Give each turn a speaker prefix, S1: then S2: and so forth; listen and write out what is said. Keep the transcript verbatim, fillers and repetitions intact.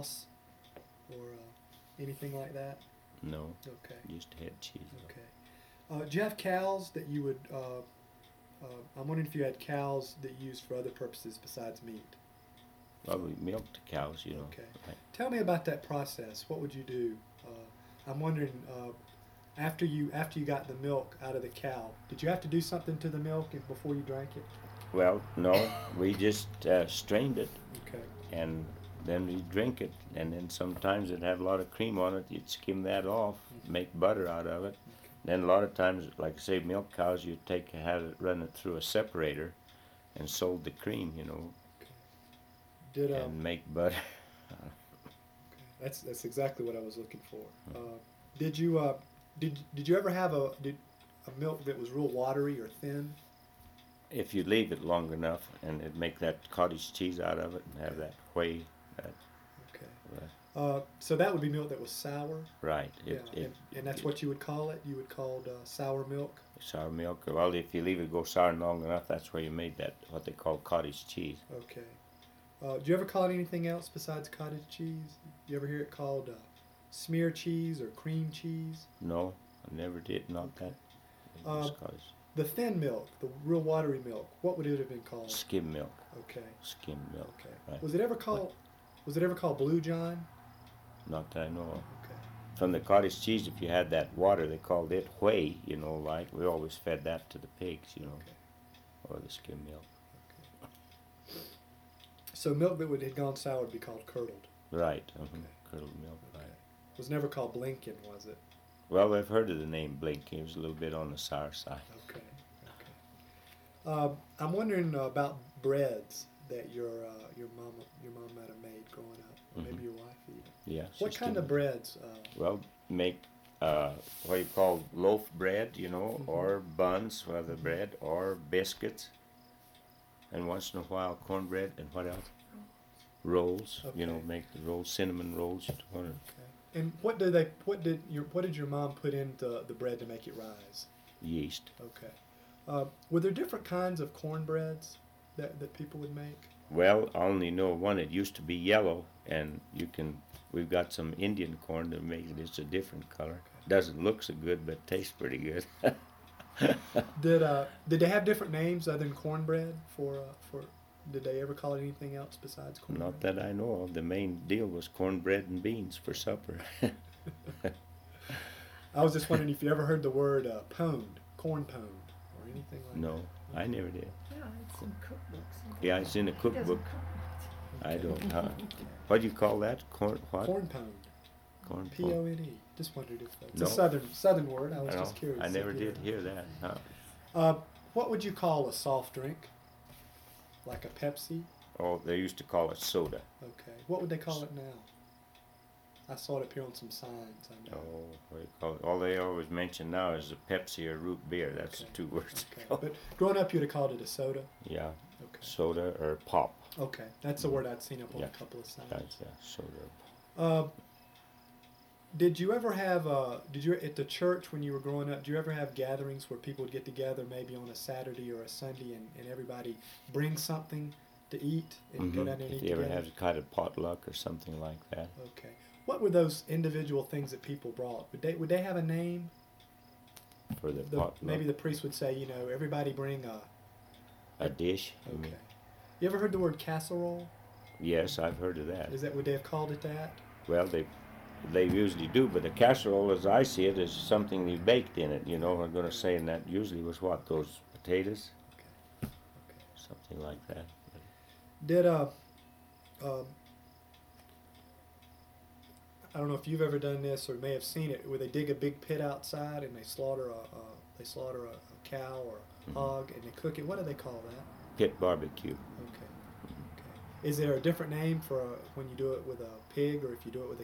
S1: sauce or uh, anything like that?
S2: No.
S1: Okay.
S2: Just head cheese.
S1: Okay. Uh, do you have cows that you would? Uh, uh, I'm wondering if you had cows that you used for other purposes besides meat.
S2: Well, we milked the cows, you know.
S1: Okay.
S2: Right.
S1: Tell me about that process. What would you do? Uh, I'm wondering uh, after you after you got the milk out of the cow, did you have to do something to the milk before you drank it?
S2: Well, no, we just uh, strained it,
S1: Okay.
S2: and then we drink it. And then sometimes it'd have a lot of cream on it. You'd skim that off, make butter out of it.
S1: Okay.
S2: Then a lot of times, like I say, milk cows, you'd take have it run it through a separator, and sold the cream, you know,
S1: Okay. Did uh,
S2: and make butter.
S1: okay. That's that's exactly what I was looking for. Uh, did you uh, did did you ever have a did a milk that was real watery or thin?
S2: If you leave it long enough, and it'd make that cottage cheese out of it, and have that whey. That,
S1: Okay.
S2: uh,
S1: Uh, so that would be milk that was sour.
S2: right. It,
S1: Yeah,
S2: it,
S1: and, and that's
S2: it-
S1: what you would call it. You would call it uh, sour milk.
S2: sour milk. Well, if you leave it go sour long enough, that's where you made that what they call cottage cheese.
S1: Okay. Uh, do you ever call it anything else besides cottage cheese? You ever hear it called uh, smear cheese or cream cheese?
S2: No, I never did. Not that. It was
S1: Uh,
S2: cottage.
S1: The thin milk, the real watery milk. What would it have been called?
S2: Skim milk.
S1: Okay.
S2: Skim milk.
S1: Okay.
S2: Right.
S1: Was it ever called? Was it ever called Blue John?
S2: Not that I know of.
S1: Okay.
S2: From the cottage cheese, if you had that water, they called it whey. You know, like we always fed that to the pigs. You know,
S1: Okay.
S2: or the skim milk.
S1: Okay. So milk that would had gone sour would be called curdled.
S2: Right. Uh-huh.
S1: Okay.
S2: Curdled milk.
S1: Okay.
S2: Right.
S1: It was never called Blinken, was it?
S2: Well, I've heard of the name Blink. It was a little bit on the sour side.
S1: Okay. Okay. Uh, I'm wondering uh, about breads that your uh, your mom your mom might have made growing up, or
S2: Mhm.
S1: maybe your wife even.
S2: Yeah.
S1: What
S2: she
S1: kind
S2: still-
S1: of breads? Uh,
S2: Well, make uh, what you call loaf bread, you know,
S1: Mhm.
S2: or buns, whether bread, or biscuits, and once in a while cornbread, and what else? Rolls. You know,
S1: Okay.
S2: make the rolls, cinnamon rolls. You want
S1: okay. And what did they? What did your? What did your mom put into the bread to make it rise?
S2: yeast.
S1: Okay. Uh, were there different kinds of cornbreads that that people would make?
S2: Well, I only know one. It used to be yellow, and you can. We've got some Indian corn that makes it. It's a different color. Doesn't look so good, but tastes pretty good.
S1: Did uh did they have different names other than cornbread for uh, for? Did they ever call it anything else besides cornbread?
S2: Not that I know of. The main deal was cornbread and beans for supper.
S1: I was just wondering if you ever heard the word uh, pwned, corn pwned, or anything like
S2: No,
S1: that.
S2: I never did.
S3: Yeah, it's in cookbooks.
S2: Yeah, it's in the
S3: He doesn't
S2: cookbook.
S3: cook it.
S2: I don't. Huh? What do you call that? Corn what?
S1: Corn pwned,
S2: Corn
S1: P O N E. Just wondered if that's
S2: No.
S1: a southern southern word. I
S2: I,
S1: was
S2: know.
S1: just curious.
S2: I never
S1: if you
S2: did
S1: know.
S2: hear that. Huh?
S1: Uh, what would you call a soft drink? Like a Pepsi?
S2: Oh, they used to call it soda.
S1: Okay. What would they call it now? I saw it appear on some signs. I know.
S2: Oh, what do you call it? All they always mention now is a Pepsi or root beer. That's
S1: Okay.
S2: the two words.
S1: Okay.
S2: ago.
S1: But growing up, you'd have called it a soda.
S2: Yeah,
S1: Okay.
S2: soda or pop.
S1: Okay. That's the word I'd seen up on
S2: Yeah.
S1: a couple of signs.
S2: That's yeah, soda.
S1: Uh, did you ever have, uh, did you, at the church when you were growing up, did you ever have gatherings where people would get together maybe on a Saturday or a Sunday and, and everybody bring something to eat and go
S2: Mhm.
S1: down there and
S2: If
S1: eat
S2: you ever
S1: together?
S2: had kind of potluck or something like that.
S1: Okay. What were those individual things that people brought? Would they, would they have a name?
S2: For the,
S1: The,
S2: potluck.
S1: maybe the priest would say, you know, everybody bring a,
S2: A dish. you
S1: okay.
S2: mean?
S1: You ever heard the word casserole?
S2: Yes, I've heard of that.
S1: Is that, would they have called it that?
S2: Well, they they usually do, but a casserole, as I see it, is something you baked in it. You know, I'm going to say, and that usually was what, those potatoes,
S1: Okay. Okay.
S2: something like that.
S1: Did uh, um, I don't know if you've ever done this or may have seen it, where they dig a big pit outside and they slaughter a uh, they slaughter a, a cow or a
S2: Mhm.
S1: hog and they cook it. What do they call that?
S2: Pit barbecue.
S1: Okay. Okay. Is there a different name for uh when you do it with a pig or if you do it with a